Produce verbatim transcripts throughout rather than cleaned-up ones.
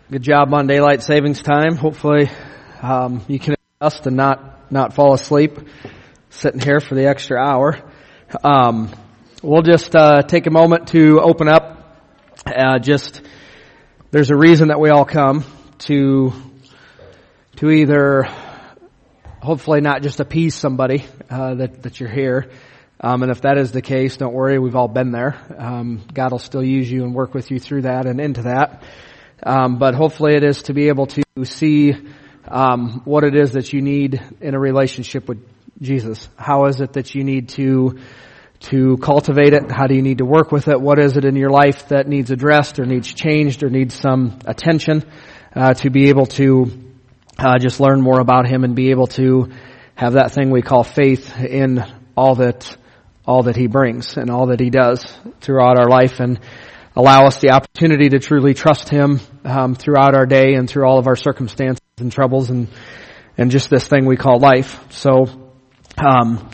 Good job on daylight savings time. Hopefully, um, you can adjust and not, not fall asleep sitting here for the extra hour. Um, we'll just, uh, take a moment to open up, uh, just, there's a reason that we all come to, to either, hopefully not just appease somebody, uh, that, that you're here. Um, and if that is the case, don't worry, we've all been there. Um, God will still use you and work with you through that and into that. Um, but hopefully it is to be able to see um, what it is that you need in a relationship with Jesus. How is it that you need to to cultivate it? How do you need to work with it? What is it in your life that needs addressed or needs changed or needs some attention uh, to be able to uh, just learn more about Him and be able to have that thing we call faith in all that all that He brings and all that He does throughout our life, and allow us the opportunity to truly trust Him um, throughout our day and through all of our circumstances and troubles and and just this thing we call life. So, um,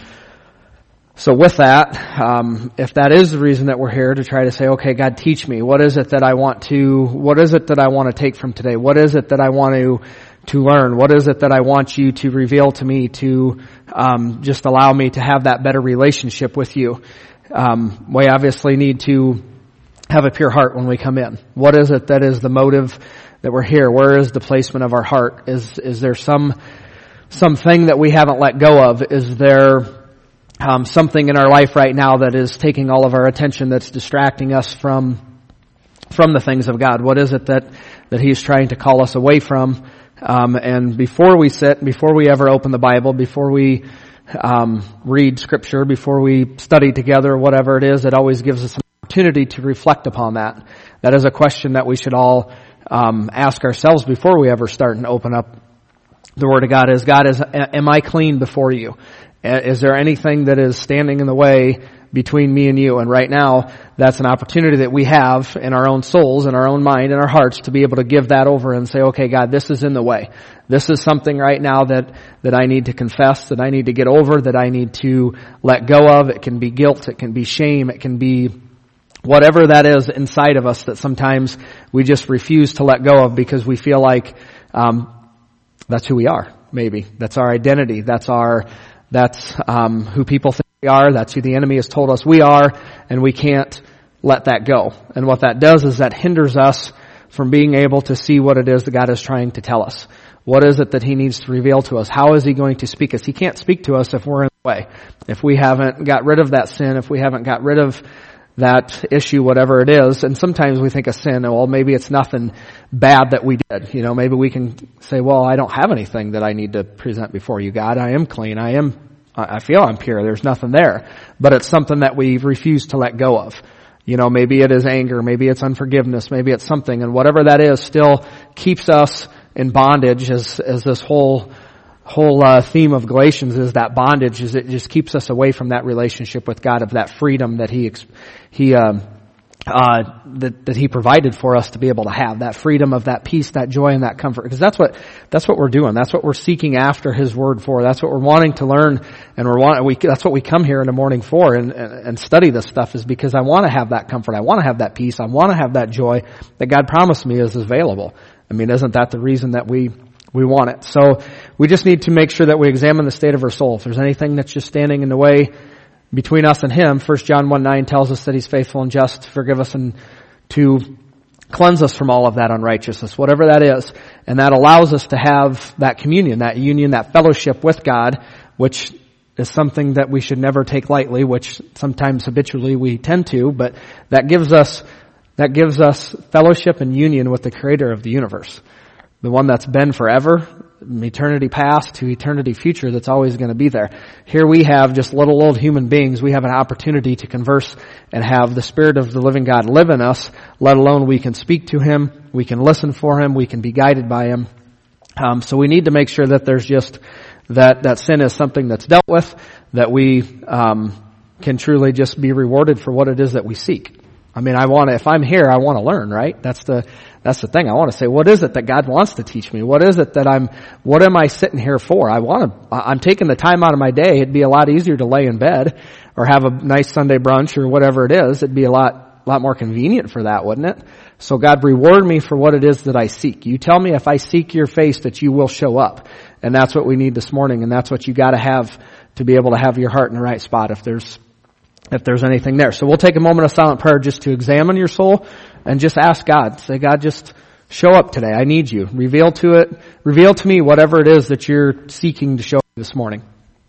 so with that, um, if that is the reason that we're here, to try to say, okay, God, teach me. What is it that I want to? What is it that I want to take from today? What is it that I want to to learn? What is it that I want you to reveal to me to um, just allow me to have that better relationship with you? Um, we obviously need to have a pure heart when we come in. What is it that is the motive that we're here? Where is the placement of our heart? Is is there some something that we haven't let go of? Is there um, something in our life right now that is taking all of our attention, that's distracting us from from the things of God? What is it that that He's trying to call us away from? Um, and before we sit, before we ever open the Bible, before we um, read Scripture, before we study together, whatever it is, it always gives us an opportunity to reflect upon that. That is a question that we should all um, ask ourselves before we ever start and open up the Word of God. Is God, is am I clean before you? Is there anything that is standing in the way between me and you? And right now, that's an opportunity that we have in our own souls, in our own mind, in our hearts, to be able to give that over and say, okay, God, this is in the way. This is something right now that, that I need to confess, that I need to get over, that I need to let go of. It can be guilt, it can be shame, it can be whatever that is inside of us that sometimes we just refuse to let go of because we feel like um that's who we are. Maybe that's our identity. That's our that's um who people think we are. That's who the enemy has told us we are, and we can't let that go. And what that does is that hinders us from being able to see what it is that God is trying to tell us. What is it that He needs to reveal to us? How is He going to speak us? He can't speak to us if we're in the way. If we haven't got rid of that sin, if we haven't got rid of that issue, whatever it is. And sometimes we think of sin, well, maybe it's nothing bad that we did. You know, maybe we can say, well, I don't have anything that I need to present before you, God. I am clean. I am, I feel I'm pure. There's nothing there. But it's something that we refuse to let go of. You know, maybe it is anger. Maybe it's unforgiveness. Maybe it's something. And whatever that is still keeps us in bondage, as, as this whole whole uh, theme of Galatians is that bondage. Is it just keeps us away from that relationship with God, of that freedom that He He um, uh, that that He provided for us to be able to have that freedom, of that peace, that joy, and that comfort. Because that's what that's what we're doing. That's what we're seeking after His Word for. That's what we're wanting to learn, and we're want we that's what we come here in the morning for, and and, and study this stuff, is because I want to have that comfort. I want to have that peace. I want to have that joy that God promised me is available. I mean, isn't that the reason that we We want it? So we just need to make sure that we examine the state of our soul. If there's anything that's just standing in the way between us and Him, First John one nine tells us that He's faithful and just to forgive us and to cleanse us from all of that unrighteousness, whatever that is. And that allows us to have that communion, that union, that fellowship with God, which is something that we should never take lightly, which sometimes habitually we tend to, but that gives us, that gives us fellowship and union with the Creator of the universe. The one that's been forever, from eternity past to eternity future, that's always going to be there. Here we have just little old human beings. We have an opportunity to converse and have the Spirit of the living God live in us, let alone we can speak to Him, we can listen for Him, we can be guided by Him. Um, so we need to make sure that there's just, that, that sin is something that's dealt with, that we um, can truly just be rewarded for what it is that we seek. I mean, I want to, if I'm here, I want to learn, right? That's the, that's the thing. I want to say, what is it that God wants to teach me? What is it that I'm, what am I sitting here for? I want to, I'm taking the time out of my day. It'd be a lot easier to lay in bed or have a nice Sunday brunch or whatever it is. It'd be a lot, lot more convenient for that, wouldn't it? So God, reward me for what it is that I seek. You tell me if I seek your face that you will show up. And that's what we need this morning, and that's what you got to have to be able to have your heart in the right spot if there's if there's anything there. So we'll take a moment of silent prayer just to examine your soul and just ask God. Say, God, just show up today. I need you. Reveal to it, reveal to me whatever it is that you're seeking to show me this morning.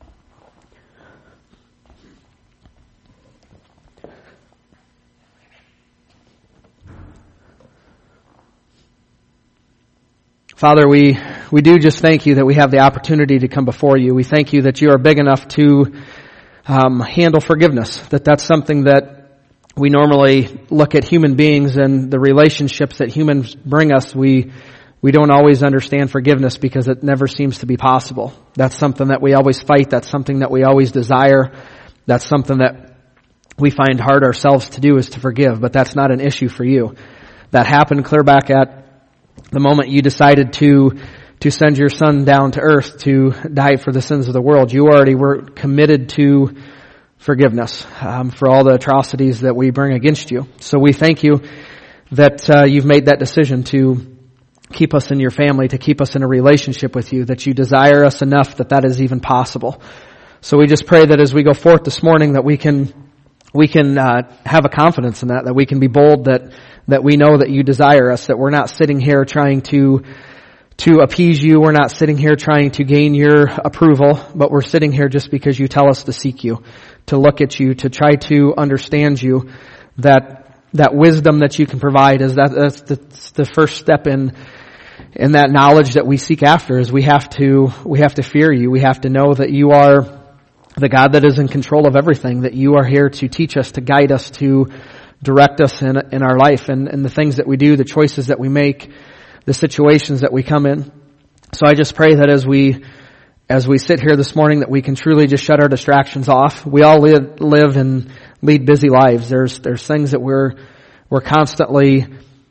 Father, we, we do just thank you that we have the opportunity to come before you. We thank you that you are big enough to um, handle forgiveness, that that's something that we normally look at human beings and the relationships that humans bring us. We, we don't always understand forgiveness because it never seems to be possible. That's something that we always fight. That's something that we always desire. That's something that we find hard ourselves to do, is to forgive, but that's not an issue for you. That happened clear back at the moment you decided to to send your son down to earth to die for the sins of the world. You already were committed to forgiveness um, for all the atrocities that we bring against you. So we thank you that uh, you've made that decision to keep us in your family, to keep us in a relationship with you, that you desire us enough that that is even possible. So we just pray that as we go forth this morning that we can we can uh, have a confidence in that, that we can be bold, that that we know that you desire us, that we're not sitting here trying to to appease you, we're not sitting here trying to gain your approval, but we're sitting here just because you tell us to seek you, to look at you, to try to understand you, that that wisdom that you can provide is that that's the, the first step in in that knowledge that we seek after, is we have to we have to fear you. We have to know that you are the God that is in control of everything, that you are here to teach us, to guide us, to direct us in in our life and, and the things that we do, the choices that we make, the situations that we come in. So I just pray that as we as we sit here this morning that we can truly just shut our distractions off. We all live live and lead busy lives. There's there's things that we're we're constantly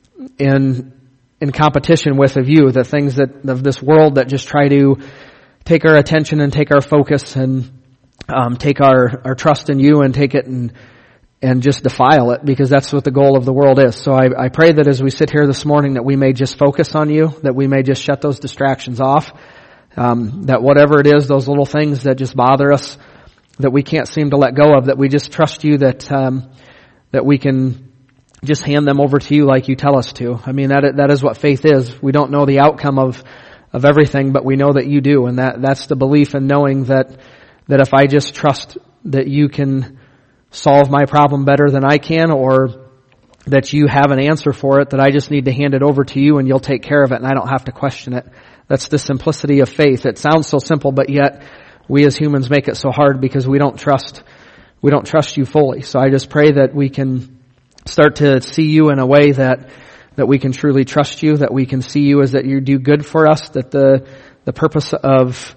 in in competition with of you, the things that of this world that just try to take our attention and take our focus and um, take our, our trust in you and take it and and just defile it, because that's what the goal of the world is. So I, I pray that as we sit here this morning that we may just focus on you, that we may just shut those distractions off, um, that whatever it is, those little things that just bother us, that we can't seem to let go of, that we just trust you, that um, that we can just hand them over to you like you tell us to. I mean, that that is what faith is. We don't know the outcome of of everything, but we know that you do, and that that's the belief in knowing that that if I just trust that you can solve my problem better than I can, or that you have an answer for it, that I just need to hand it over to you and you'll take care of it and I don't have to question it. That's the simplicity of faith. It sounds so simple, but yet we as humans make it so hard because we don't trust, we don't trust you fully. So I just pray that we can start to see you in a way that, that we can truly trust you, that we can see you as that you do good for us, that the, the purpose of,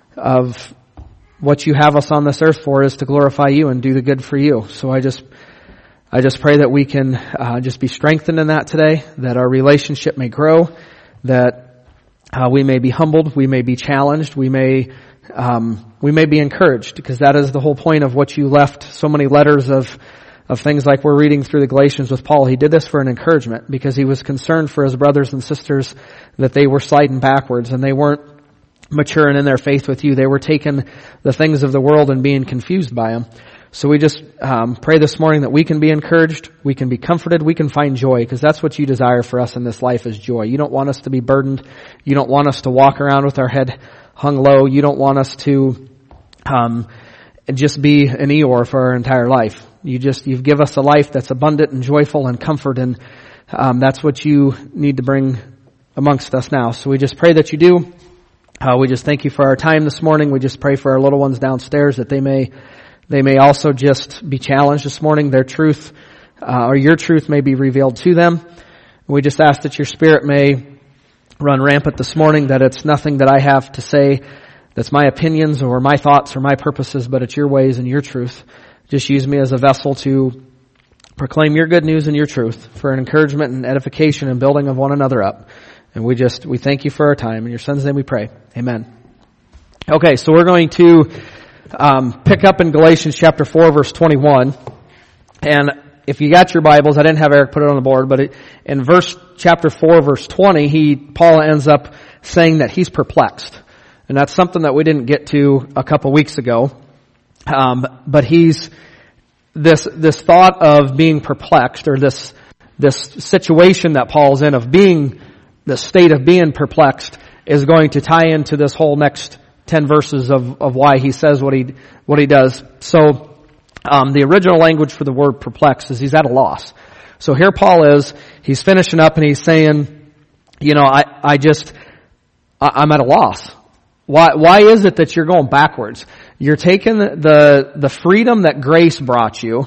of what you have us on this earth for is to glorify you and do the good for you. So I just, I just pray that we can uh, just be strengthened in that today, that our relationship may grow, that uh, we may be humbled, we may be challenged, we may, um, we may be encouraged, because that is the whole point of what you left so many letters of, of things like we're reading through the Galatians with Paul. He did this for an encouragement, because he was concerned for his brothers and sisters that they were sliding backwards and they weren't maturing in their faith with you. They were taking the things of the world and being confused by them. So we just um, pray this morning that we can be encouraged, we can be comforted, we can find joy, because that's what you desire for us in this life, is joy. You don't want us to be burdened. You don't want us to walk around with our head hung low. You don't want us to um, just be an Eeyore for our entire life. You just, you've given us a life that's abundant and joyful and comfort, and um, that's what you need to bring amongst us now. So we just pray that you do. Uh, we just thank you for our time this morning. We just pray for our little ones downstairs, that they may they may also just be challenged this morning. Their truth, uh, or your truth, may be revealed to them. We just ask that your Spirit may run rampant this morning, that it's nothing that I have to say that's my opinions or my thoughts or my purposes, but it's your ways and your truth. Just use me as a vessel to proclaim your good news and your truth for an encouragement and edification and building of one another up. And we just, we thank you for our time. In your Son's name we pray. Amen. Okay, so we're going to um, pick up in Galatians chapter four, verse twenty-one. And if you got your Bibles, I didn't have Eric put it on the board, but it, in verse, chapter four, verse twenty, he, Paul ends up saying that he's perplexed. And that's something that we didn't get to a couple weeks ago. Um, but he's, this, this thought of being perplexed, or this, this situation that Paul's in of being, the state of being perplexed, is going to tie into this whole next ten verses of, of why he says what he, what he does. So, um, the original language for the word perplexed is he's at a loss. So here Paul is, he's finishing up and he's saying, you know, I, I just, I, I'm at a loss. Why, why is it that you're going backwards? You're taking the, the freedom that grace brought you,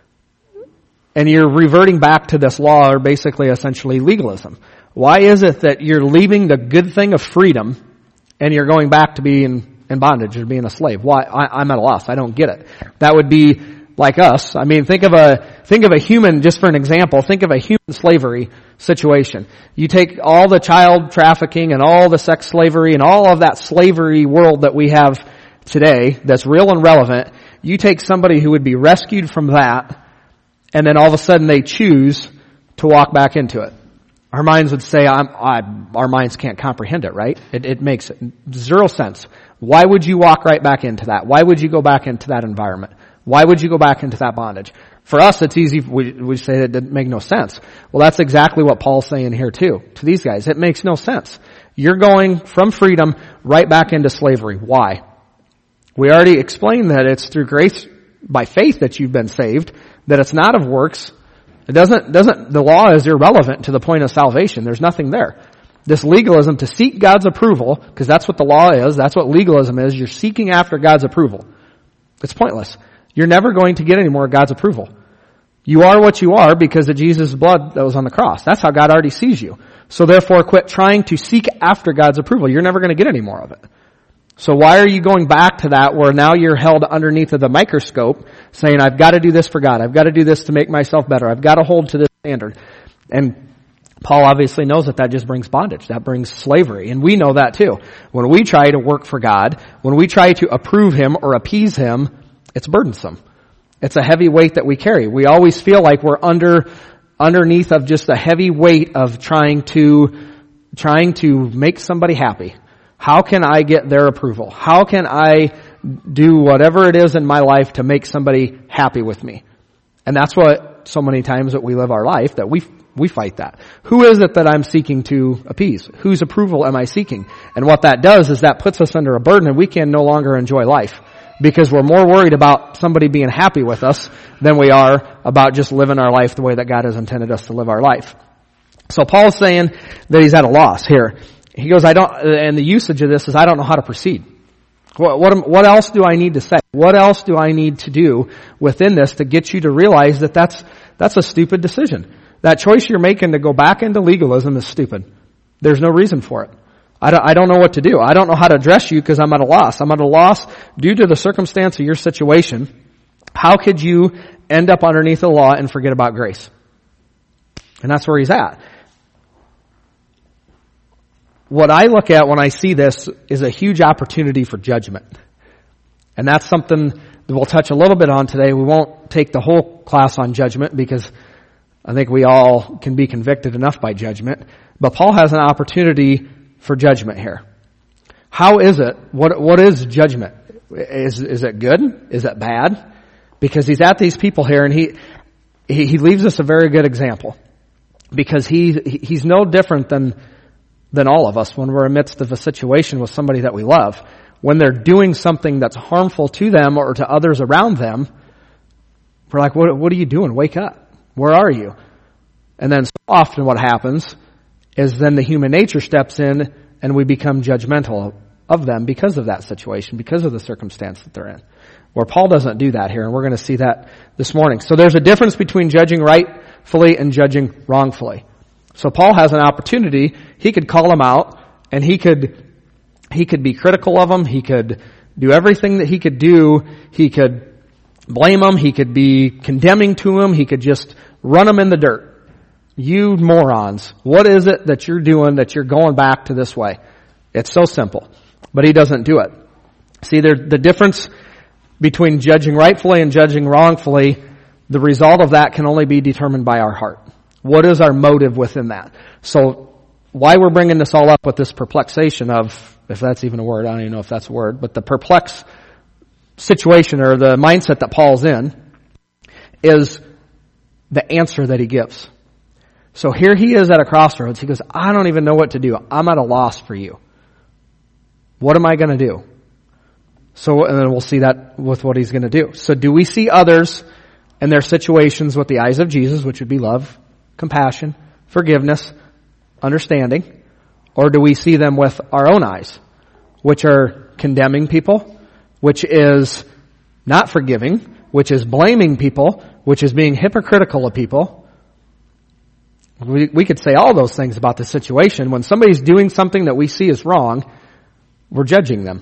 and you're reverting back to this law, or basically essentially legalism. Why is it that you're leaving the good thing of freedom and you're going back to being in bondage or being a slave? Why? I, I'm at a loss. I don't get it. That would be like us. I mean, think of a, think of a human, just for an example, think of a human slavery situation. You take all the child trafficking and all the sex slavery and all of that slavery world that we have today that's real and relevant. You take somebody who would be rescued from that, and then all of a sudden they choose to walk back into it. Our minds would say, I'm, I, our minds can't comprehend it, right? It, it makes zero sense. Why would you walk right back into that? Why would you go back into that environment? Why would you go back into that bondage? For us, it's easy. We, we say it didn't make no sense. Well, that's exactly what Paul's saying here too, to these guys. It makes no sense. You're going from freedom right back into slavery. Why? We already explained that it's through grace by faith that you've been saved, that it's not of works. It doesn't, doesn't, the law is irrelevant to the point of salvation. There's nothing there. This legalism to seek God's approval, because that's what the law is, that's what legalism is, you're seeking after God's approval. It's pointless. You're never going to get any more of God's approval. You are what you are because of Jesus' blood that was on the cross. That's how God already sees you. So therefore quit trying to seek after God's approval. You're never going to get any more of it. So why are you going back to that where now you're held underneath of the microscope saying, I've got to do this for God. I've got to do this to make myself better. I've got to hold to this standard. And Paul obviously knows that that just brings bondage. That brings slavery. And we know that too. When we try to work for God, when we try to approve Him or appease Him, it's burdensome. It's a heavy weight that we carry. We always feel like we're under, underneath of just a heavy weight of trying to, trying to make somebody happy. How can I get their approval? How can I do whatever it is in my life to make somebody happy with me? And that's what so many times that we live our life, that we we fight that. Who is it that I'm seeking to appease? Whose approval am I seeking? And what that does is that puts us under a burden, and we can no longer enjoy life because we're more worried about somebody being happy with us than we are about just living our life the way that God has intended us to live our life. So Paul's saying that he's at a loss here. He goes, I don't, and the usage of this is, I don't know how to proceed. What, what, what else do I need to say? What else do I need to do within this to get you to realize that that's, that's a stupid decision? That choice you're making to go back into legalism is stupid. There's no reason for it. I don't, I don't know what to do. I don't know how to address you because I'm at a loss. I'm at a loss due to the circumstance of your situation. How could you end up underneath the law and forget about grace? And that's where he's at. What I look at when I see this is a huge opportunity for judgment. And that's something that we'll touch a little bit on today. We won't take the whole class on judgment because I think we all can be convicted enough by judgment. But Paul has an opportunity for judgment here. How is it? What, what is judgment? Is, is it good? Is it bad? Because he's at these people here and he, he, he leaves us a very good example. Because he, he's no different than than all of us when we're amidst of a situation with somebody that we love. When they're doing something that's harmful to them or to others around them, we're like, what, what are you doing? Wake up. Where are you? And then so often what happens is then the human nature steps in and we become judgmental of them because of that situation, because of the circumstance that they're in. Where Paul doesn't do that here, and we're going to see that this morning. So there's a difference between judging rightfully and judging wrongfully. So Paul has an opportunity. He could call them out, and he could he could be critical of them. He could do everything that he could do. He could blame them. He could be condemning to them. He could just run them in the dirt. You morons, what is it that you're doing that you're going back to this way? It's so simple. But he doesn't do it. See, there's the difference between judging rightfully and judging wrongfully the result of that can only be determined by our heart. What is our motive within that? So why we're bringing this all up with this perplexation of, if that's even a word, I don't even know if that's a word, but the perplex situation or the mindset that Paul's in is the answer that he gives. So here he is at a crossroads. He goes, I don't even know what to do. I'm at a loss for you. What am I going to do? So, and then we'll see that with what he's going to do. So do we see others and their situations with the eyes of Jesus, which would be love, compassion, forgiveness, understanding? Or do we see them with our own eyes, which are condemning people, which is not forgiving, which is blaming people, which is being hypocritical of people? We, we could say all those things about the situation. When somebody's doing something that we see is wrong, we're judging them.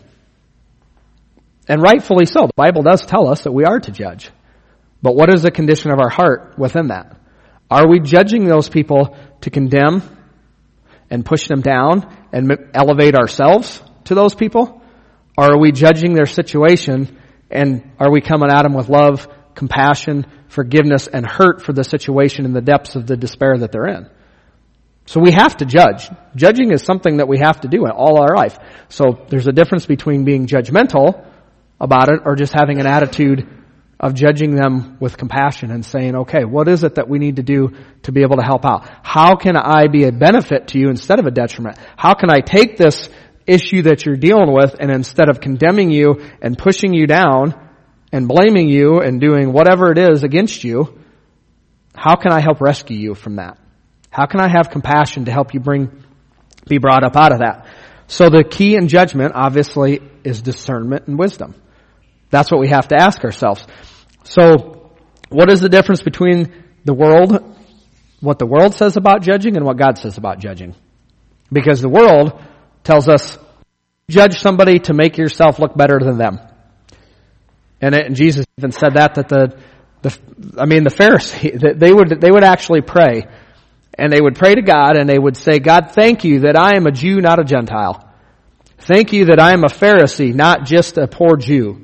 And rightfully so. The Bible does tell us that we are to judge. But what is the condition of our heart within that? Are we judging those people to condemn and push them down and elevate ourselves to those people? Or are we judging their situation and are we coming at them with love, compassion, forgiveness, and hurt for the situation in the depths of the despair that they're in? So we have to judge. Judging is something that we have to do in all our life. So there's a difference between being judgmental about it or just having an attitude of judging them with compassion and saying, okay, what is it that we need to do to be able to help out? How can I be a benefit to you instead of a detriment? How can I take this issue that you're dealing with and instead of condemning you and pushing you down and blaming you and doing whatever it is against you, how can I help rescue you from that? How can I have compassion to help you bring, be brought up out of that? So the key in judgment, obviously, is discernment and wisdom. That's what we have to ask ourselves. So what is the difference between the world, what the world says about judging and what God says about judging? Because the world tells us, judge somebody to make yourself look better than them. And, it, and Jesus even said that, that the, the, I mean, the Pharisee, they would, they would actually pray. And they would pray to God and they would say, God, thank you that I am a Jew, not a Gentile. Thank you that I am a Pharisee, not just a poor Jew.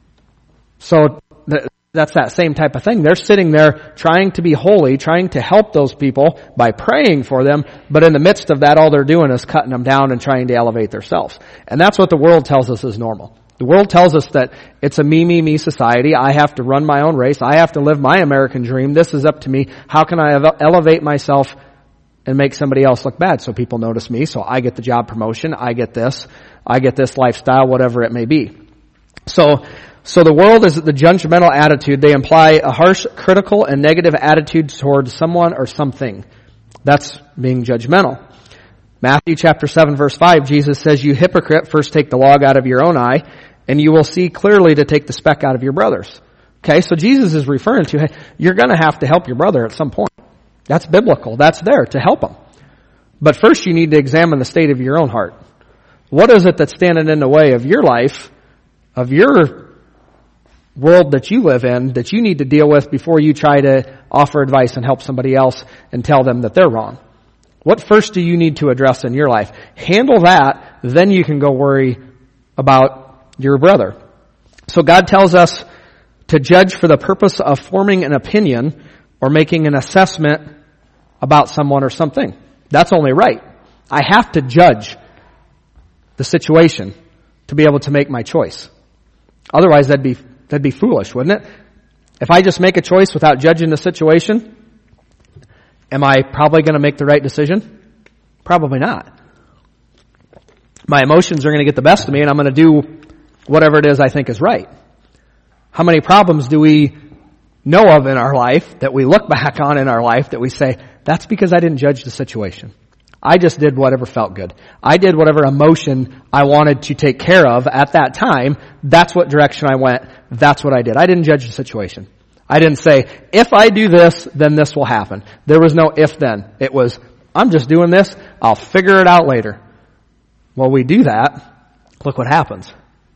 So that's that same type of thing. They're sitting there trying to be holy, trying to help those people by praying for them, but in the midst of that, all they're doing is cutting them down and trying to elevate themselves. And that's what the world tells us is normal. The world tells us that it's a me, me, me society. I have to run my own race. I have to live my American dream. This is up to me. How can I elevate myself and make somebody else look bad so people notice me, so I get the job promotion, I get this, I get this lifestyle, whatever it may be. So, so the world is the judgmental attitude. They imply a harsh, critical, and negative attitude towards someone or something. That's being judgmental. Matthew chapter seven verse five, Jesus says, you hypocrite, first take the log out of your own eye, and you will see clearly to take the speck out of your brother's. Okay, so Jesus is referring to, hey, you're going to have to help your brother at some point. That's biblical. That's there to help him. But first you need to examine the state of your own heart. What is it that's standing in the way of your life, of your world that you live in, that you need to deal with before you try to offer advice and help somebody else and tell them that they're wrong? What first do you need to address in your life? Handle that, then you can go worry about your brother. So God tells us to judge for the purpose of forming an opinion or making an assessment about someone or something. That's only right. I have to judge the situation to be able to make my choice. Otherwise, that'd be that'd be foolish, wouldn't it? If I just make a choice without judging the situation, am I probably going to make the right decision? Probably not. My emotions are going to get the best of me and I'm going to do whatever it is I think is right. How many problems do we know of in our life that we look back on in our life that we say, that's because I didn't judge the situation. I just did whatever felt good. I did whatever emotion I wanted to take care of at that time. That's what direction I went. That's what I did. I didn't judge the situation. I didn't say, if I do this, then this will happen. There was no if then. It was, I'm just doing this. I'll figure it out later. Well, we do that. Look what happens.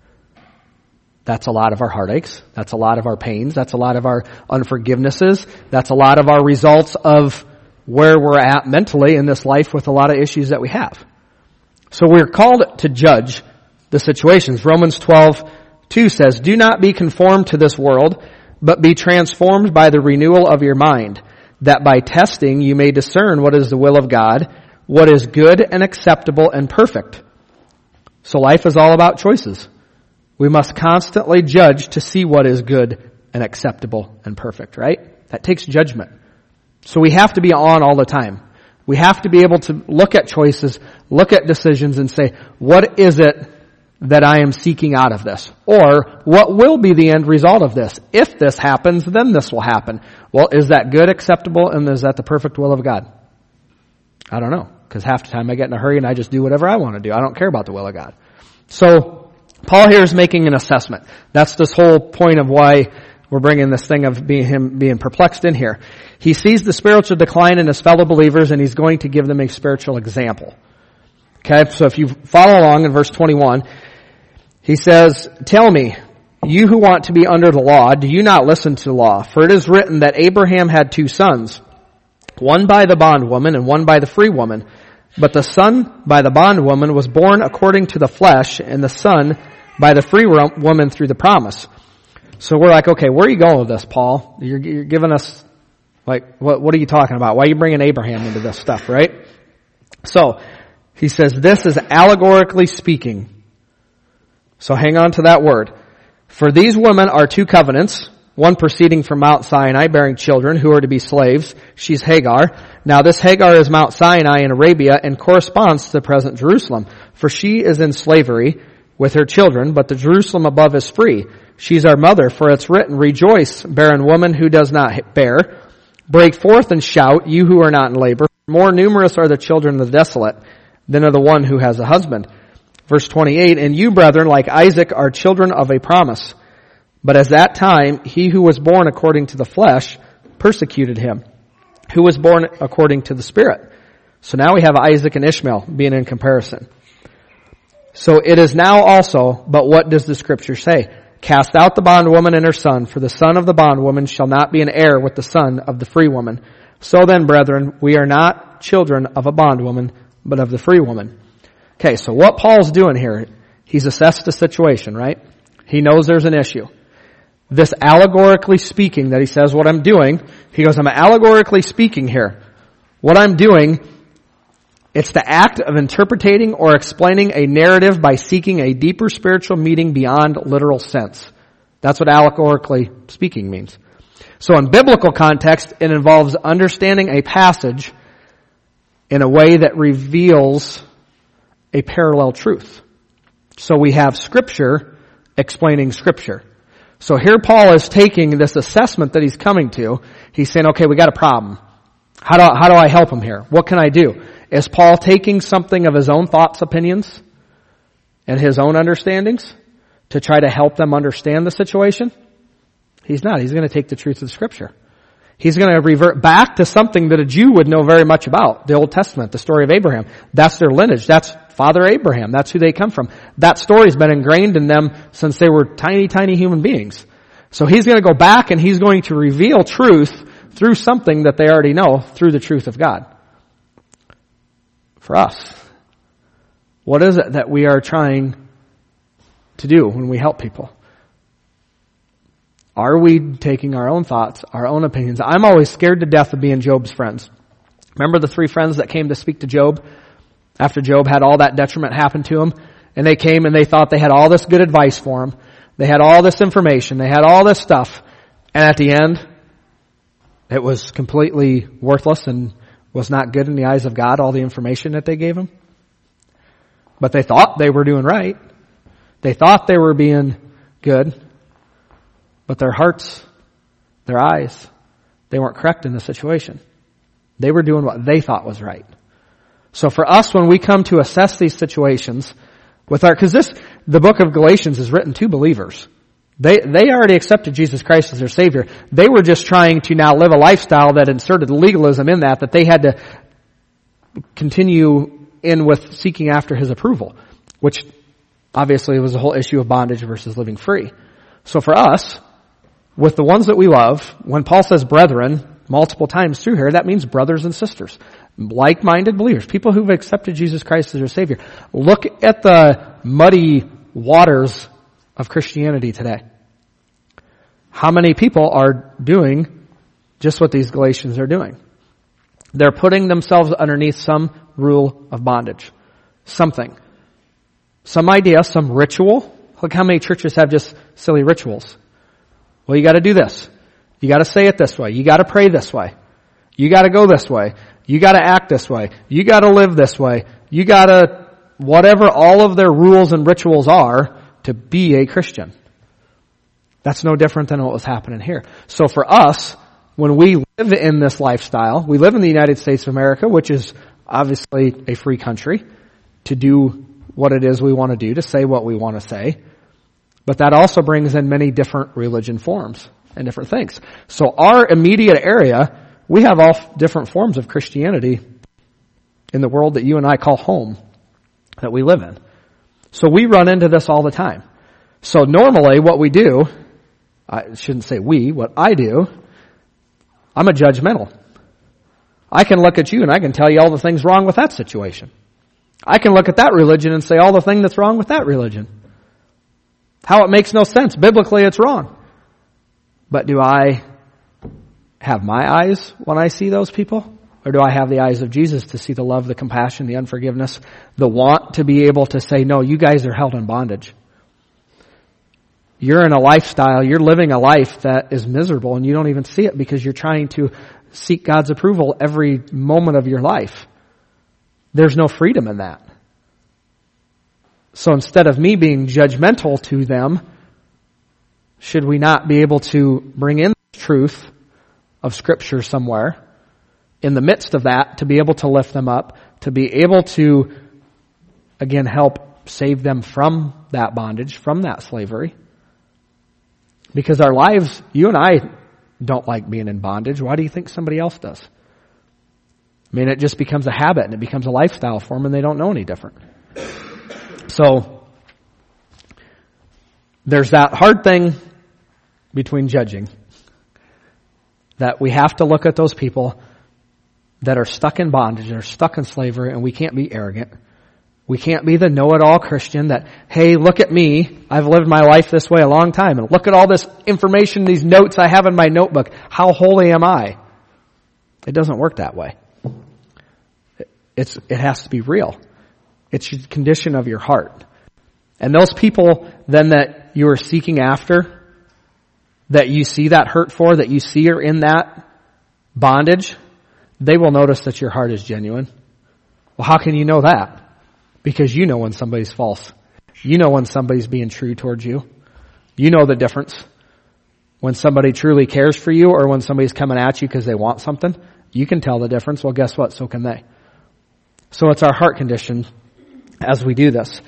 That's a lot of our heartaches. That's a lot of our pains. That's a lot of our unforgivenesses. That's a lot of our results of where we're at mentally in this life with a lot of issues that we have. So we're called to judge the situations. Romans twelve two says, do not be conformed to this world, but be transformed by the renewal of your mind, that by testing you may discern what is the will of God, what is good and acceptable and perfect. So life is all about choices. We must constantly judge to see what is good and acceptable and perfect, right? That takes judgment. So we have to be on all the time. We have to be able to look at choices, look at decisions and say, what is it that I am seeking out of this? Or what will be the end result of this? If this happens, then this will happen. Well, is that good, acceptable, and is that the perfect will of God? I don't know, because half the time I get in a hurry and I just do whatever I want to do. I don't care about the will of God. So Paul here is making an assessment. That's this whole point of why we're bringing this thing of being him being perplexed in here. He sees the spiritual decline in his fellow believers and he's going to give them a spiritual example. Okay, so if you follow along in verse twenty-one, he says, tell me, you who want to be under the law, do you not listen to the law? For it is written that Abraham had two sons, one by the bondwoman and one by the free woman. But the son by the bondwoman was born according to the flesh, and the son by the free woman through the promise. So we're like, okay, where are you going with this, Paul? You're, you're giving us, like, what, what are you talking about? Why are you bringing Abraham into this stuff, right? So, he says, this is allegorically speaking. So hang on to that word. For these women are two covenants, one proceeding from Mount Sinai, bearing children who are to be slaves. She's Hagar. Now this Hagar is Mount Sinai in Arabia and corresponds to the present Jerusalem. For she is in slavery with her children, but the Jerusalem above is free. She's our mother, for it's written, rejoice, barren woman who does not bear. Break forth and shout, you who are not in labor. More numerous are the children of the desolate than of the one who has a husband. Verse twenty-eight, and you, brethren, like Isaac, are children of a promise. But as that time, he who was born according to the flesh persecuted him, who was born according to the Spirit. So now we have Isaac and Ishmael being in comparison. So it is now also, but what does the Scripture say? Cast out the bondwoman and her son, for the son of the bondwoman shall not be an heir with the son of the free woman. So then, brethren, we are not children of a bondwoman, but of the free woman. Okay, so what Paul's doing here, he's assessed the situation, right? He knows there's an issue. This allegorically speaking that he says what I'm doing, he goes, I'm allegorically speaking here. What I'm doing, it's the act of interpreting or explaining a narrative by seeking a deeper spiritual meaning beyond literal sense. That's what allegorically speaking means. So in biblical context, it involves understanding a passage in a way that reveals a parallel truth. So we have Scripture explaining Scripture. So here Paul is taking this assessment that he's coming to. He's saying, okay, we got a problem. How do, how do I help him here? What can I do? Is Paul taking something of his own thoughts, opinions, and his own understandings to try to help them understand the situation? He's not. He's going to take the truth of the Scripture. He's going to revert back to something that a Jew would know very much about, the Old Testament, the story of Abraham. That's their lineage. That's Father Abraham. That's who they come from. That story's been ingrained in them since they were tiny, tiny human beings. So he's going to go back and he's going to reveal truth through something that they already know, through the truth of God. For us, what is it that we are trying to do when we help people? Are we taking our own thoughts, our own opinions? I'm always scared to death of being Job's friends. Remember the three friends that came to speak to Job after Job had all that detriment happen to him? And they came and they thought they had all this good advice for him. They had all this information. They had all this stuff. And at the end, it was completely worthless and was not good in the eyes of God, all the information that they gave him. But they thought they were doing right. They thought they were being good. But their hearts, their eyes, they weren't correct in the situation. They were doing what they thought was right. So for us, when we come to assess these situations with our, because this, the book of Galatians is written to believers. They, they already accepted Jesus Christ as their Savior. They were just trying to now live a lifestyle that inserted legalism in that, that they had to continue in with seeking after His approval, which obviously was the whole issue of bondage versus living free. So for us, with the ones that we love, when Paul says brethren multiple times through here, that means brothers and sisters, like-minded believers, people who've accepted Jesus Christ as their Savior. Look at the muddy waters of Christianity today. How many people are doing just what these Galatians are doing? They're putting themselves underneath some rule of bondage. Something. Some idea, some ritual. Look how many churches have just silly rituals. Well, you gotta do this. You gotta say it this way. You gotta pray this way. You gotta go this way. You gotta act this way. You gotta live this way. You gotta, whatever all of their rules and rituals are to be a Christian. That's no different than what was happening here. So for us, when we live in this lifestyle, we live in the United States of America, which is obviously a free country, to do what it is we want to do, to say what we want to say. But that also brings in many different religion forms and different things. So our immediate area, we have all different forms of Christianity in the world that you and I call home, that we live in. So we run into this all the time. So normally what we do, I shouldn't say we, what I do, I'm a judgmental. I can look at you and I can tell you all the things wrong with that situation. I can look at that religion and say all the thing that's wrong with that religion. How it makes no sense. Biblically it's wrong. But do I have my eyes when I see those people? Or do I have the eyes of Jesus to see the love, the compassion, the unforgiveness, the want to be able to say, no, you guys are held in bondage. You're in a lifestyle, you're living a life that is miserable and you don't even see it because you're trying to seek God's approval every moment of your life. There's no freedom in that. So instead of me being judgmental to them, should we not be able to bring in the truth of Scripture somewhere in the midst of that to be able to lift them up, to be able to, again, help save them from that bondage, from that slavery? Because our lives, you and I don't like being in bondage. Why do you think somebody else does? I mean, it just becomes a habit and it becomes a lifestyle for them and they don't know any different. So, there's that hard thing between judging. That we have to look at those people that are stuck in bondage, that are stuck in slavery, and we can't be arrogant. We can't be the know-it-all Christian that, hey, look at me, I've lived my life this way a long time, and look at all this information, these notes I have in my notebook. How holy am I? It doesn't work that way. It's, it has to be real. It's the condition of your heart. And those people then that you are seeking after, that you see that hurt for, that you see are in that bondage, they will notice that your heart is genuine. Well, how can you know that? Because you know when somebody's false. You know when somebody's being true towards you. You know the difference. When somebody truly cares for you or when somebody's coming at you because they want something, you can tell the difference. Well, guess what? So can they. So it's our heart condition as we do this.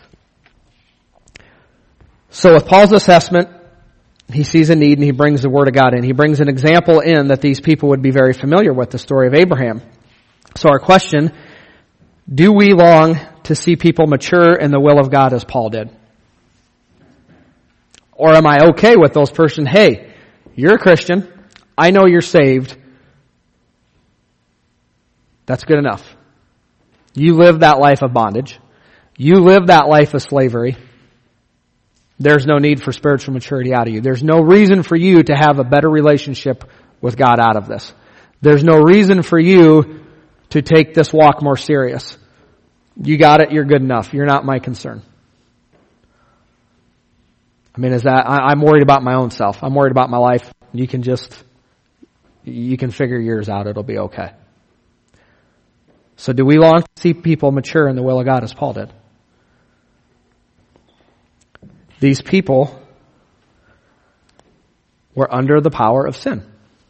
So with Paul's assessment, he sees a need and he brings the Word of God in. He brings an example in that these people would be very familiar with, the story of Abraham. So our question, do we long to see people mature in the will of God as Paul did? Or am I okay with those person, hey, you're a Christian, I know you're saved, that's good enough. You live that life of bondage. You live that life of slavery. There's no need for spiritual maturity out of you. There's no reason for you to have a better relationship with God out of this. There's no reason for you to take this walk more serious. You got it, you're good enough. You're not my concern. I mean, is that, I, I'm worried about my own self. I'm worried about my life. You can just, you can figure yours out. It'll be okay. So do we long to see people mature in the will of God as Paul did? These people were under the power of sin.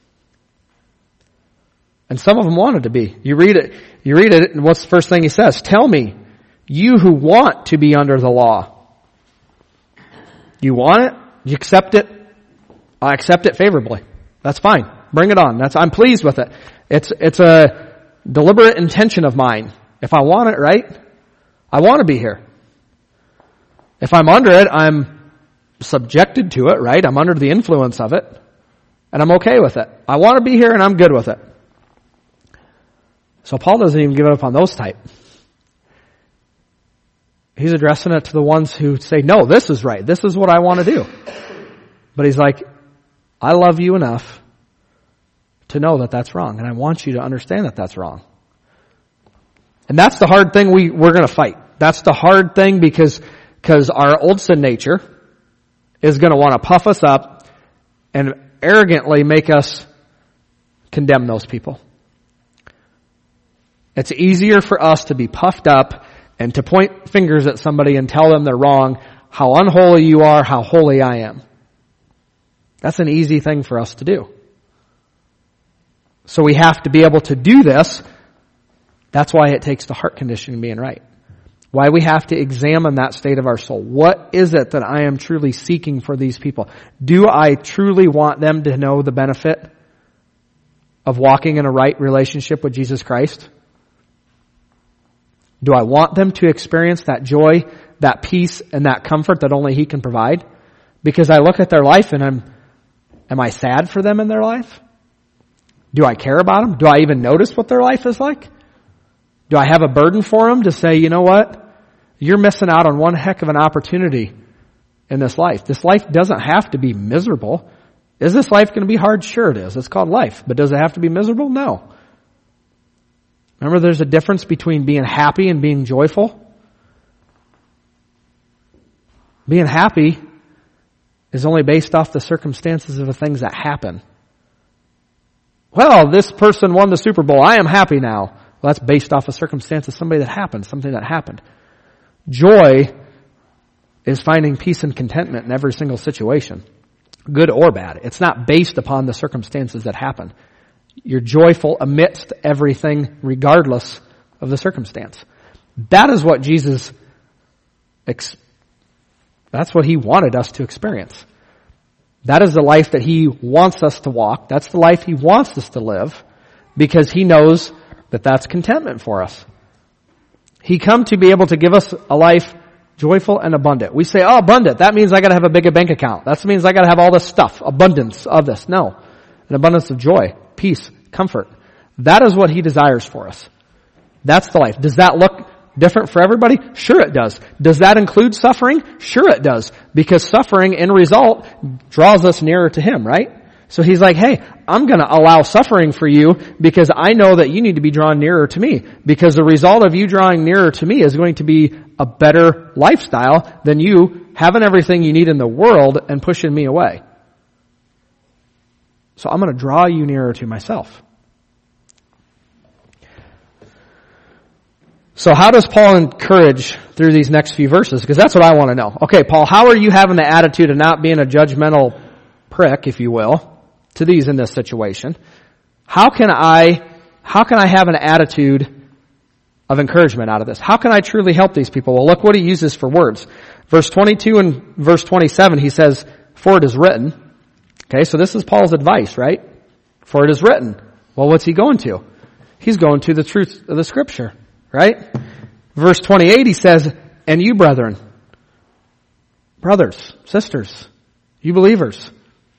And some of them wanted to be. You read it, you read it, and what's the first thing he says? Tell me, you who want to be under the law. You want it? You accept it? I accept it favorably. That's fine. Bring it on. That's, I'm pleased with it. It's, it's a deliberate intention of mine. If I want it, right? I want to be here. If I'm under it, I'm subjected to it, right? I'm under the influence of it. And I'm okay with it. I want to be here and I'm good with it. So Paul doesn't even give up on those type. He's addressing it to the ones who say, no, this is right. This is what I want to do. But he's like, I love you enough to know that that's wrong, and I want you to understand that that's wrong. And that's the hard thing we, we're going to fight. That's the hard thing because, because our old sin nature is going to want to puff us up and arrogantly make us condemn those people. It's easier for us to be puffed up and to point fingers at somebody and tell them they're wrong, how unholy you are, how holy I am. That's an easy thing for us to do. So we have to be able to do this. That's why it takes the heart condition being right. Why we have to examine that state of our soul. What is it that I am truly seeking for these people? Do I truly want them to know the benefit of walking in a right relationship with Jesus Christ? Do I want them to experience that joy, that peace, and that comfort that only He can provide? Because I look at their life and I'm, am I sad for them in their life? Do I care about them? Do I even notice what their life is like? Do I have a burden for them to say, you know what? You're missing out on one heck of an opportunity in this life. This life doesn't have to be miserable. Is this life going to be hard? Sure it is. It's called life. But does it have to be miserable? No. Remember, there's a difference between being happy and being joyful. Being happy is only based off the circumstances of the things that happen. Well, this person won the Super Bowl. I am happy now. Well, that's based off a circumstance of somebody that happened, something that happened. Joy is finding peace and contentment in every single situation, good or bad. It's not based upon the circumstances that happen. You're joyful amidst everything, regardless of the circumstance. That is what Jesus, ex- that's what He wanted us to experience. That is the life that He wants us to walk. That's the life He wants us to live, because He knows that that's contentment for us. He come to be able to give us a life joyful and abundant. We say, oh, abundant. That means I got to have a bigger bank account. That means I got to have all this stuff, abundance of this. No, an abundance of joy, peace, comfort. That is what He desires for us. That's the life. Does that look different for everybody? Sure it does. Does that include suffering? Sure it does. Because suffering, in result, draws us nearer to Him, right? So He's like, hey, I'm going to allow suffering for you because I know that you need to be drawn nearer to me. Because the result of you drawing nearer to me is going to be a better lifestyle than you having everything you need in the world and pushing me away. So I'm going to draw you nearer to myself. So how does Paul encourage through these next few verses? Because that's what I want to know. Okay, Paul, how are you having the attitude of not being a judgmental prick, if you will, to these in this situation? How can I, how can I have an attitude of encouragement out of this? How can I truly help these people? Well, look what he uses for words. Verse twenty-two and verse twenty-seven, he says, for it is written. Okay, so this is Paul's advice, right? For it is written. Well, what's he going to? He's going to the truth of the Scripture, right? Verse twenty-eight, he says, and you brethren, brothers, sisters, you believers.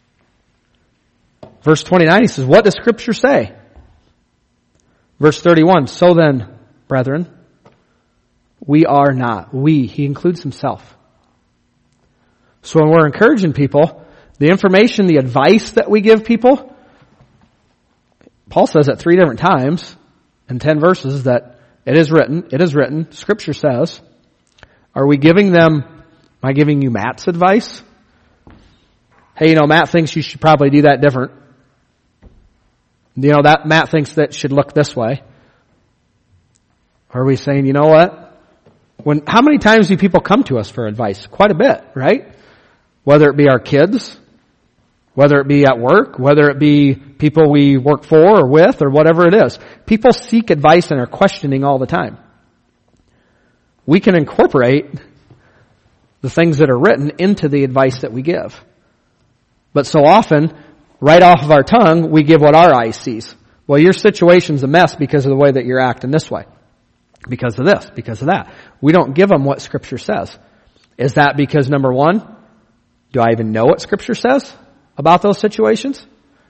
Verse twenty-nine, he says, what does Scripture say? Verse thirty-one, so then, brethren, we are not. We, he includes himself. So when we're encouraging people, the information, the advice that we give people, Paul says it three different times in ten verses that it is written, it is written, Scripture says. Are we giving them, am I giving you Matt's advice? Hey, you know, Matt thinks you should probably do that different. You know, that Matt thinks that should look this way. Are we saying, you know what? When, how many times do people come to us for advice? Quite a bit, right? Whether it be our kids, whether it be at work, whether it be people we work for or with or whatever it is. People seek advice and are questioning all the time. We can incorporate the things that are written into the advice that we give. But so often, right off of our tongue, we give what our eye sees. Well, your situation's a mess because of the way that you're acting this way. Because of this, because of that. We don't give them what Scripture says. Is that because, number one, do I even know what Scripture says about those situations?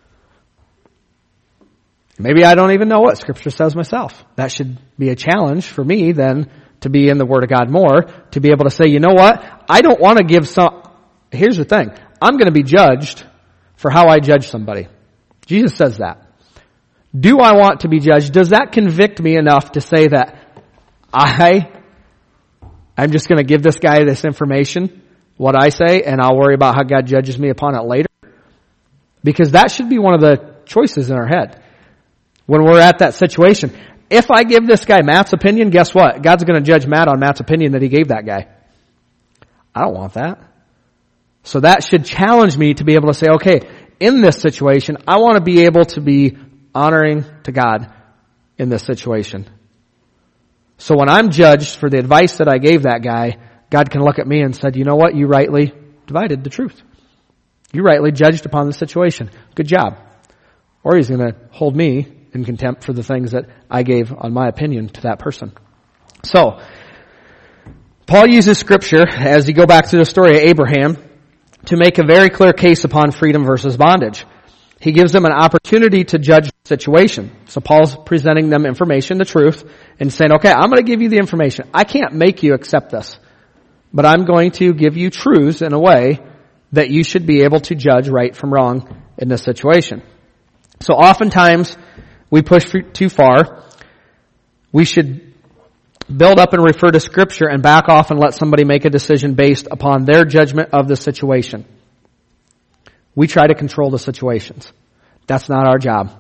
Maybe I don't even know what Scripture says myself. That should be a challenge for me then to be in the Word of God more, to be able to say, you know what? I don't want to give some, here's the thing. I'm going to be judged for how I judge somebody. Jesus says that. Do I want to be judged? Does that convict me enough to say that I, I'm just going to give this guy this information, what I say, and I'll worry about how God judges me upon it later? Because that should be one of the choices in our head when we're at that situation. If I give this guy Matt's opinion, guess what? God's going to judge Matt on Matt's opinion that he gave that guy. I don't want that. So that should challenge me to be able to say, okay, in this situation, I want to be able to be honoring to God in this situation. So when I'm judged for the advice that I gave that guy, God can look at me and said, you know what? You rightly divided the truth. You rightly judged upon the situation. Good job. Or he's going to hold me in contempt for the things that I gave on my opinion to that person. So, Paul uses scripture, as you go back to the story of Abraham, to make a very clear case upon freedom versus bondage. He gives them an opportunity to judge the situation. So Paul's presenting them information, the truth, and saying, okay, I'm going to give you the information. I can't make you accept this, but I'm going to give you truths in a way that you should be able to judge right from wrong in this situation. So oftentimes, we push too far. We should build up and refer to scripture and back off and let somebody make a decision based upon their judgment of the situation. We try to control the situations. That's not our job.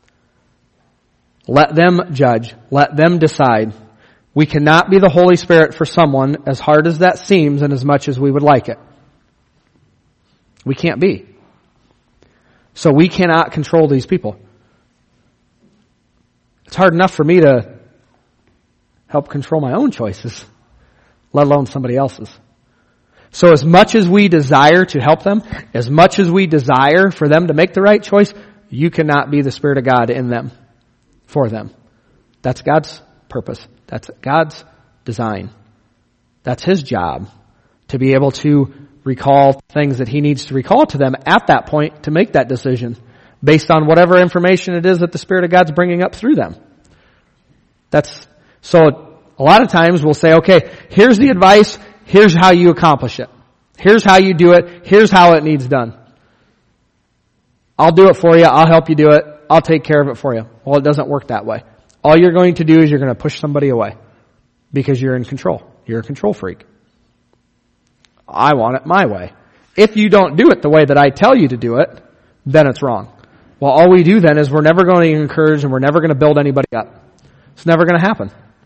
Let them judge. Let them decide. We cannot be the Holy Spirit for someone, as hard as that seems and as much as we would like it. We can't be. So we cannot control these people. It's hard enough for me to help control my own choices, let alone somebody else's. So as much as we desire to help them, as much as we desire for them to make the right choice, you cannot be the Spirit of God in them, for them. That's God's purpose. That's God's design. That's His job, to be able to recall things that He needs to recall to them at that point to make that decision based on whatever information it is that the Spirit of God's bringing up through them. That's, so a lot of times we'll say, okay, here's the advice, here's how you accomplish it. Here's how you do it, here's how it needs done. I'll do it for you, I'll help you do it, I'll take care of it for you. Well, it doesn't work that way. All you're going to do is you're going to push somebody away because you're in control. You're a control freak. I want it my way. If you don't do it the way that I tell you to do it, then it's wrong. Well, all we do then is we're never going to encourage and we're never going to build anybody up. It's never going to happen.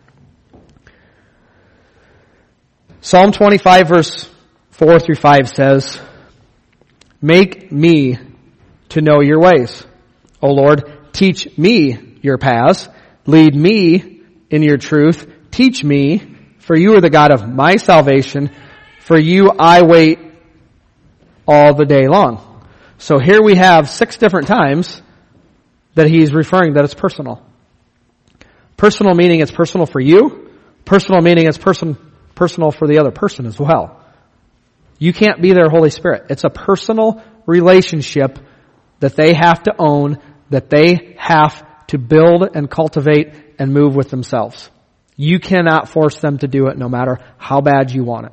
Psalm twenty-five verse four through five says, make me to know your ways. O Lord, teach me your paths. Lead me in your truth. Teach me, for you are the God of my salvation. For you I wait all the day long. So here we have six different times that he's referring that it's personal. Personal meaning it's personal for you. Personal meaning it's person, personal for the other person as well. You can't be their Holy Spirit. It's a personal relationship that they have to own, that they have to build and cultivate and move with themselves. You cannot force them to do it no matter how bad you want it.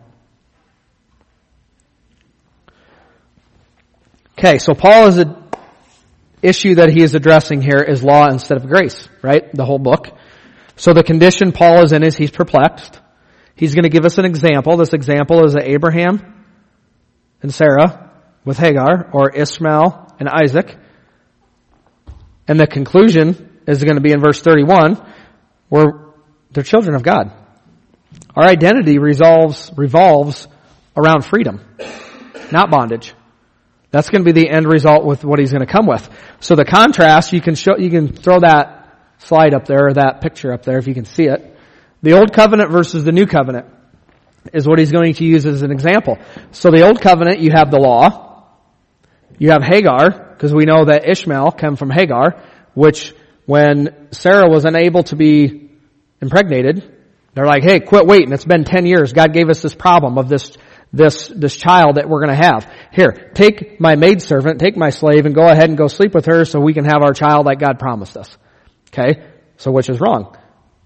Okay, so Paul is a issue that he is addressing here is law instead of grace, right? The whole book. So the condition Paul is in is he's perplexed. He's going to give us an example. This example is Abraham and Sarah with Hagar, or Ishmael and Isaac. And the conclusion is going to be in verse thirty-one, where they're children of God. Our identity resolves, revolves around freedom, not bondage. That's going to be the end result with what he's going to come with. So the contrast, you can show, you can throw that slide up there, or that picture up there if you can see it. The old covenant versus the new covenant is what he's going to use as an example. So the old covenant, you have the law. You have Hagar, because we know that Ishmael came from Hagar, which when Sarah was unable to be impregnated, they're like, hey, quit waiting. It's been ten years. God gave us this problem of this this this child that we're going to have. Here, take my maidservant, take my slave, and go ahead and go sleep with her so we can have our child like God promised us. Okay? So which is wrong?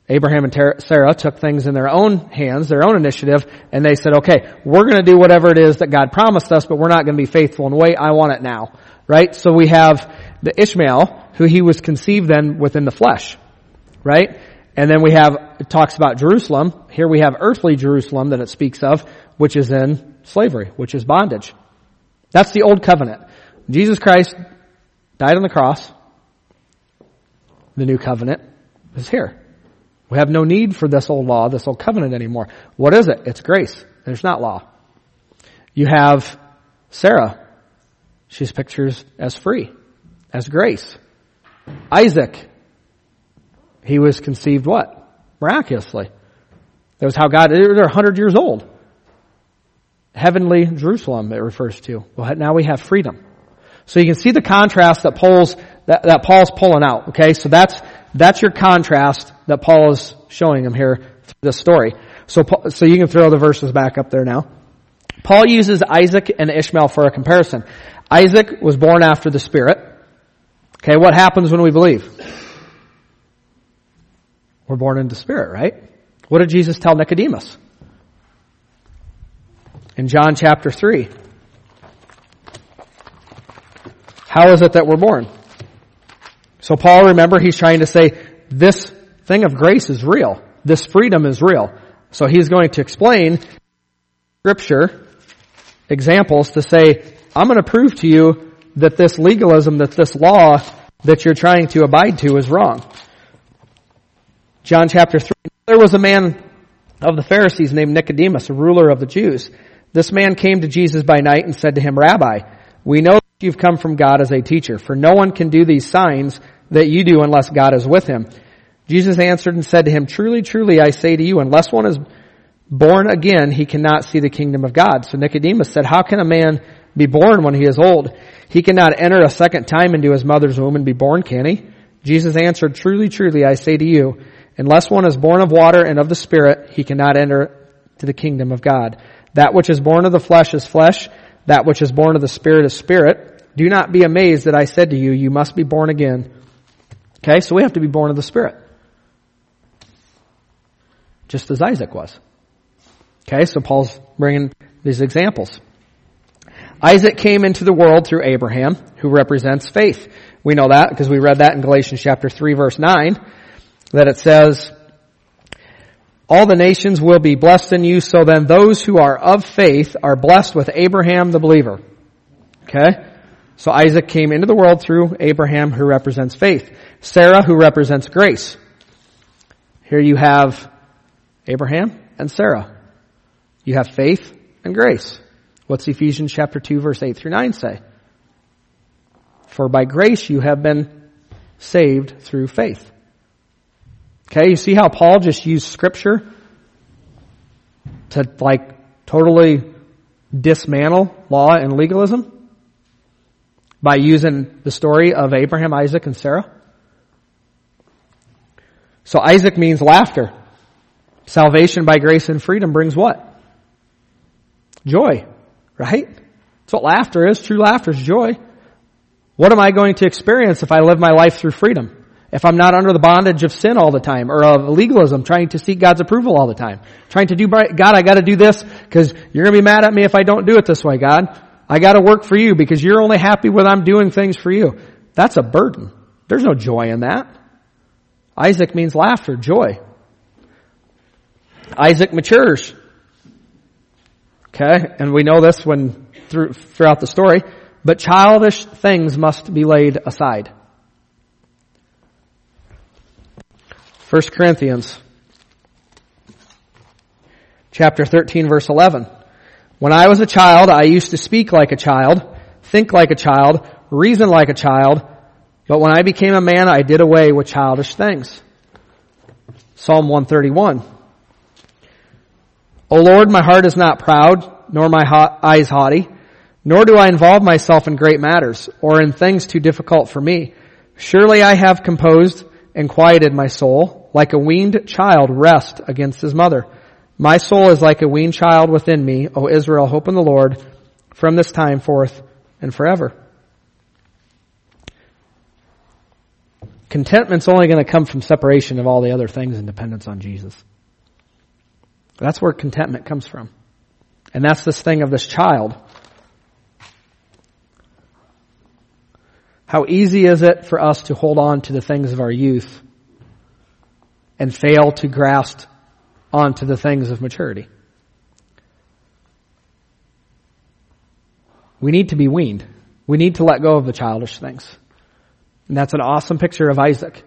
Abraham and Sarah took things in their own hands, their own initiative, and they said, okay, we're going to do whatever it is that God promised us, but we're not going to be faithful and wait, I want it now. Right? So we have the Ishmael, who he was conceived then within the flesh. Right? And then we have, it talks about Jerusalem. Here we have earthly Jerusalem that it speaks of, which is in slavery, which is bondage. That's the old covenant. Jesus Christ died on the cross. The new covenant is here. We have no need for this old law, this old covenant anymore. What is it? It's grace. There's not law. You have Sarah. She's pictured as free, as grace. Isaac. He was conceived what? Miraculously. That was how God, they're one hundred years old. Heavenly Jerusalem it refers to. Well, now we have freedom. So you can see the contrast that Paul's, that, that Paul's pulling out. Okay, so that's, that's your contrast that Paul is showing him here through this story. So, so you can throw the verses back up there now. Paul uses Isaac and Ishmael for a comparison. Isaac was born after the Spirit. Okay, what happens when we believe? We're born into Spirit, right? What did Jesus tell Nicodemus? In John chapter three. How is it that we're born? So Paul, remember, he's trying to say this thing of grace is real. This freedom is real. So he's going to explain Scripture, examples to say, I'm going to prove to you that this legalism, that this law that you're trying to abide to is wrong. John chapter three. There was a man of the Pharisees named Nicodemus, a ruler of the Jews. This man came to Jesus by night and said to him, Rabbi, we know that you've come from God as a teacher, for no one can do these signs that you do unless God is with him. Jesus answered and said to him, Truly, truly, I say to you, unless one is born again, he cannot see the kingdom of God. So Nicodemus said, How can a man be born when he is old? He cannot enter a second time into his mother's womb and be born, can he? Jesus answered, Truly, truly, I say to you, unless one is born of water and of the Spirit, he cannot enter to the kingdom of God. That which is born of the flesh is flesh. That which is born of the Spirit is spirit. Do not be amazed that I said to you, you must be born again. Okay, so we have to be born of the Spirit. Just as Isaac was. Okay, so Paul's bringing these examples. Isaac came into the world through Abraham, who represents faith. We know that because we read that in Galatians chapter three, verse nine, that it says, all the nations will be blessed in you, so then those who are of faith are blessed with Abraham the believer. Okay? So Isaac came into the world through Abraham, who represents faith. Sarah, who represents grace. Here you have Abraham and Sarah. You have faith and grace. What's Ephesians chapter two, verse eight through nine say? For by grace you have been saved through faith. Okay, you see how Paul just used Scripture to like totally dismantle law and legalism by using the story of Abraham, Isaac, and Sarah? So Isaac means laughter. Salvation by grace and freedom brings what? Joy, right? That's what laughter is. True laughter is joy. What am I going to experience if I live my life through freedom? If I'm not under the bondage of sin all the time, or of legalism, trying to seek God's approval all the time. Trying to do, God, I gotta do this, because you're gonna be mad at me if I don't do it this way, God. I gotta work for you, because you're only happy when I'm doing things for you. That's a burden. There's no joy in that. Isaac means laughter, joy. Isaac matures. Okay, and we know this when through, throughout the story. But childish things must be laid aside. First Corinthians chapter thirteen, verse eleven. When I was a child, I used to speak like a child, think like a child, reason like a child, but when I became a man, I did away with childish things. Psalm one thirty-one. O Lord, my heart is not proud, nor my eyes haughty, nor do I involve myself in great matters, or in things too difficult for me. Surely I have composed and quieted my soul, like a weaned child rest against his mother. My soul is like a weaned child within me. O Israel, hope in the Lord from this time forth and forever. Contentment's only going to come from separation of all the other things and dependence on Jesus. That's where contentment comes from. And that's this thing of this child. How easy is it for us to hold on to the things of our youth and fail to grasp onto the things of maturity? We need to be weaned. We need to let go of the childish things. And that's an awesome picture of Isaac.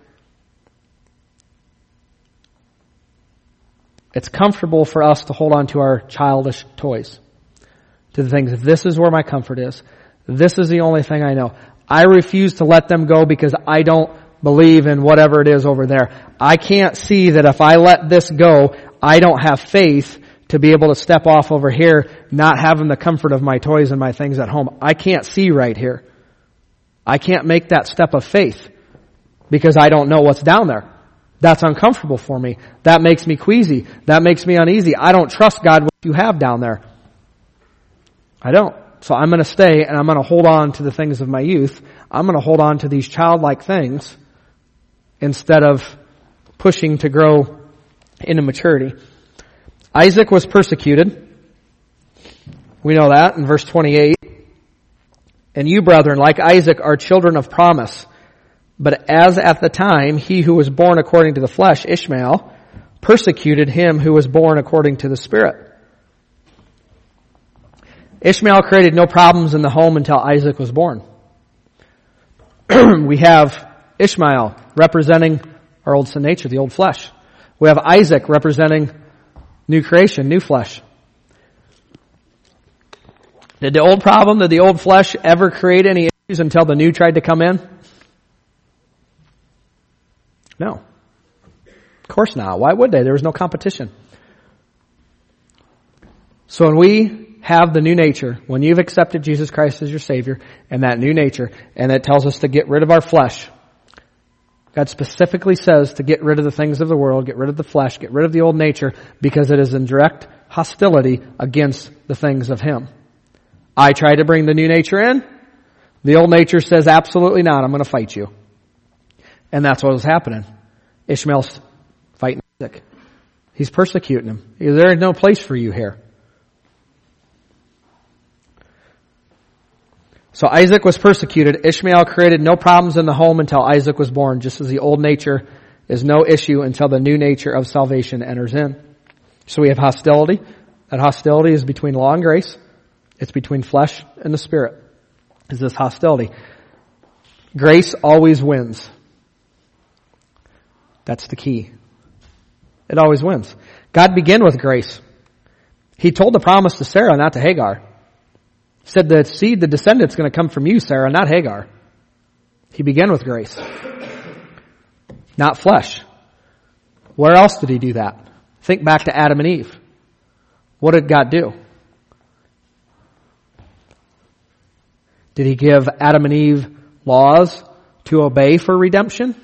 It's comfortable for us to hold on to our childish toys, to the things, this is where my comfort is. This is the only thing I know. I refuse to let them go because I don't believe in whatever it is over there. I can't see that if I let this go, I don't have faith to be able to step off over here, not having the comfort of my toys and my things at home. I can't see right here. I can't make that step of faith because I don't know what's down there. That's uncomfortable for me. That makes me queasy. That makes me uneasy. I don't trust God what you have down there. I don't. So I'm going to stay and I'm going to hold on to the things of my youth. I'm going to hold on to these childlike things instead of pushing to grow into maturity. Isaac was persecuted. We know that in verse twenty-eight. And you, brethren, like Isaac, are children of promise. But as at the time, he who was born according to the flesh, Ishmael, persecuted him who was born according to the Spirit. Ishmael created no problems in the home until Isaac was born. We have Ishmael representing our old sin nature, the old flesh. We have Isaac representing new creation, new flesh. Did the old problem, did the old flesh ever create any issues until the new tried to come in? No. Of course not. Why would they? There was no competition. So when we have the new nature, when you've accepted Jesus Christ as your Savior and that new nature, and it tells us to get rid of our flesh, God specifically says to get rid of the things of the world, get rid of the flesh, get rid of the old nature, because it is in direct hostility against the things of Him. I try to bring the new nature in. The old nature says, absolutely not, I'm going to fight you. And that's what was happening. Ishmael's fighting Isaac. He's persecuting him. There is no place for you here. So Isaac was persecuted. Ishmael created no problems in the home until Isaac was born, just as the old nature is no issue until the new nature of salvation enters in. So we have hostility. That hostility is between law and grace. It's between flesh and the Spirit. Is this hostility. Grace always wins. That's the key. It always wins. God began with grace. He told the promise to Sarah, not to Hagar. He said the seed, the descendant's going to come from you, Sarah, not Hagar. He began with grace. Not flesh. Where else did He do that? Think back to Adam and Eve. What did God do? Did He give Adam and Eve laws to obey for redemption?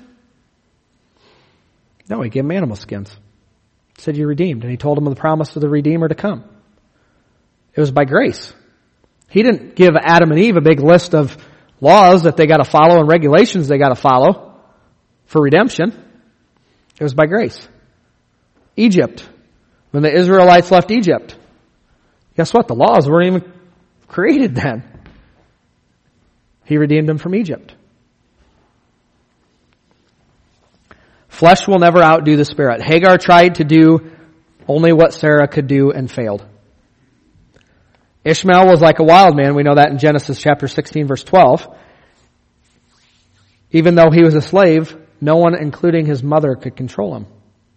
No, He gave them animal skins. He said, you're redeemed. And He told them of the promise of the Redeemer to come. It was by grace. He didn't give Adam and Eve a big list of laws that they got to follow and regulations they got to follow for redemption. It was by grace. Egypt. When the Israelites left Egypt, guess what? The laws weren't even created then. He redeemed them from Egypt. Flesh will never outdo the Spirit. Hagar tried to do only what Sarah could do and failed. Ishmael was like a wild man. We know that in Genesis chapter sixteen, verse twelve. Even though he was a slave, no one, including his mother, could control him.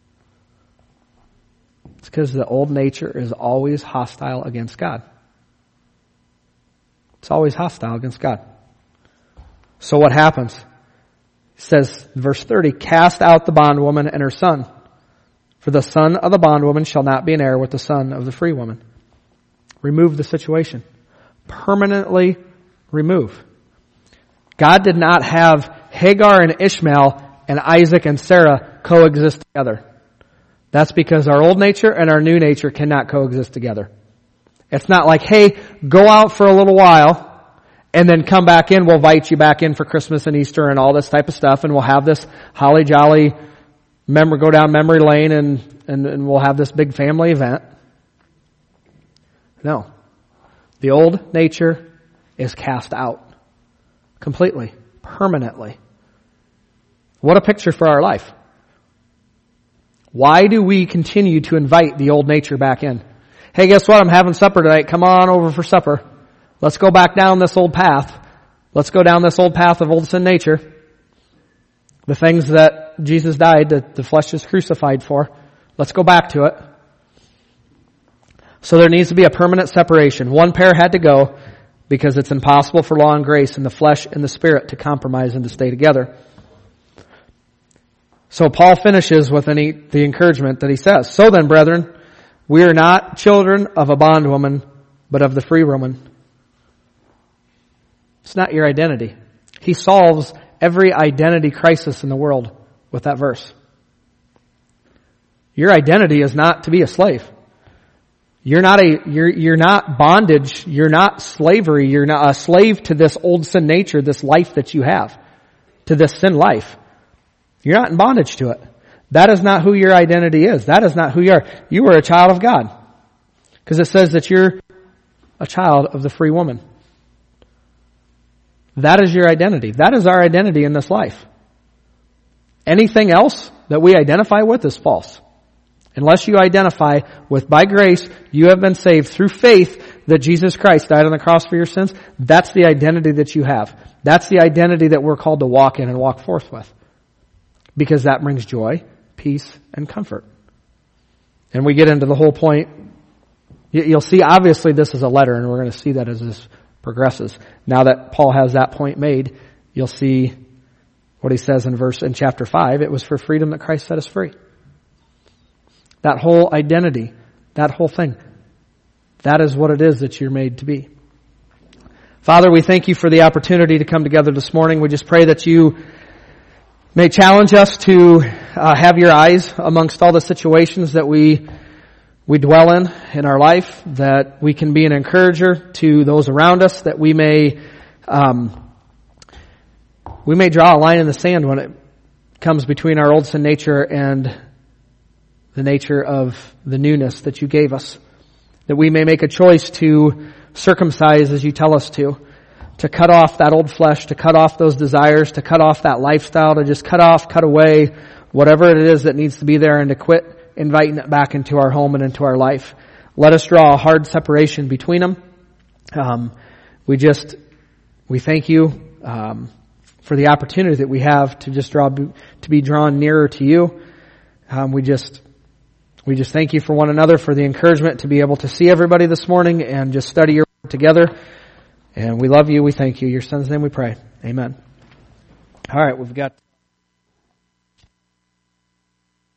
It's because the old nature is always hostile against God. It's always hostile against God. So what happens? It says, verse thirty, cast out the bondwoman and her son, for the son of the bondwoman shall not be an heir with the son of the free woman. Remove the situation. Permanently remove. God did not have Hagar and Ishmael and Isaac and Sarah coexist together. That's because our old nature and our new nature cannot coexist together. It's not like, hey, go out for a little while and then come back in. We'll invite you back in for Christmas and Easter and all this type of stuff, and we'll have this holly jolly memory, go down memory lane, and, and, and we'll have this big family event. No. The old nature is cast out. Completely. Permanently. What a picture for our life. Why do we continue to invite the old nature back in? Hey, guess what? I'm having supper tonight. Come on over for supper. Let's go back down this old path. Let's go down this old path of old sin nature. The things that Jesus died, that the flesh is crucified for. Let's go back to it. So there needs to be a permanent separation. One pair had to go because it's impossible for law and grace and the flesh and the spirit to compromise and to stay together. So Paul finishes with any, the encouragement that he says, "So then, brethren, we are not children of a bondwoman, but of the free woman." It's not your identity. He solves every identity crisis in the world with that verse. Your identity is not to be a slave. You're not a, you're, you're not bondage. You're not slavery. You're not a slave to this old sin nature, this life that you have, to this sin life. You're not in bondage to it. That is not who your identity is. That is not who you are. You are a child of God. Because it says that you're a child of the free woman. That is your identity. That is our identity in this life. Anything else that we identify with is false. Unless you identify with, by grace, you have been saved through faith that Jesus Christ died on the cross for your sins. That's the identity that you have. That's the identity that we're called to walk in and walk forth with. Because that brings joy, peace, and comfort. And we get into the whole point. You'll see, obviously, this is a letter, and we're going to see that as this progresses. Now that Paul has that point made, you'll see what he says in verse, in chapter five. It was for freedom that Christ set us free. That whole identity, that whole thing, that is what it is that you're made to be. Father, we thank you for the opportunity to come together this morning. We just pray that you may challenge us to uh, have your eyes amongst all the situations that we we dwell in in our life, that we can be an encourager to those around us, that we may um, we may draw a line in the sand when it comes between our old sin nature and the nature of the newness that you gave us, that we may make a choice to circumcise as you tell us to. To cut off that old flesh, to cut off those desires, to cut off that lifestyle, to just cut off, cut away whatever it is that needs to be there, and to quit inviting it back into our home and into our life. Let us draw a hard separation between them. Um, we just, we thank you um, for the opportunity that we have to just draw, to be drawn nearer to you. Um, we just, we just thank you for one another, for the encouragement to be able to see everybody this morning and just study your word together. And we love you. We thank you. Your son's name we pray. Amen. All right. We've got